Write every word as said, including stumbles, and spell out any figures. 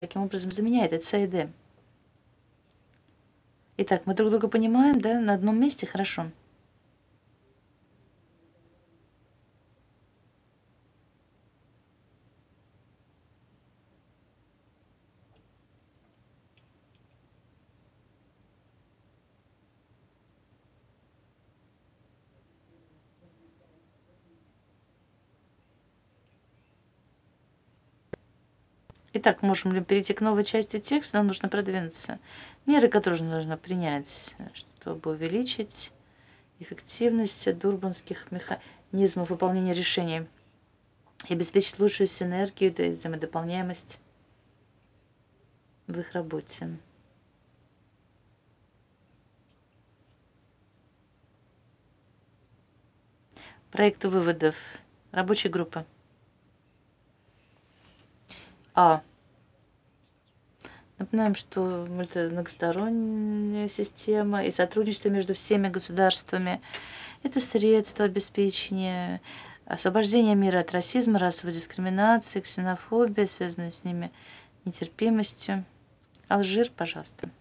таким образом заменяет отца и Д. Итак, мы друг друга понимаем, да, на одном месте, хорошо. Итак, можем ли перейти к новой части текста? Нам нужно продвинуться. Меры, которые нужно принять, чтобы увеличить эффективность дурбанских механизмов выполнения решений и обеспечить лучшую синергию и взаимодополняемость в их работе. Проект выводов. Рабочей группы. А. Напоминаем, что это многосторонняя система и сотрудничество между всеми государствами – это средство обеспечения освобождения мира от расизма, расовой дискриминации, ксенофобии, связанной с ними нетерпимостью. Алжир, пожалуйста.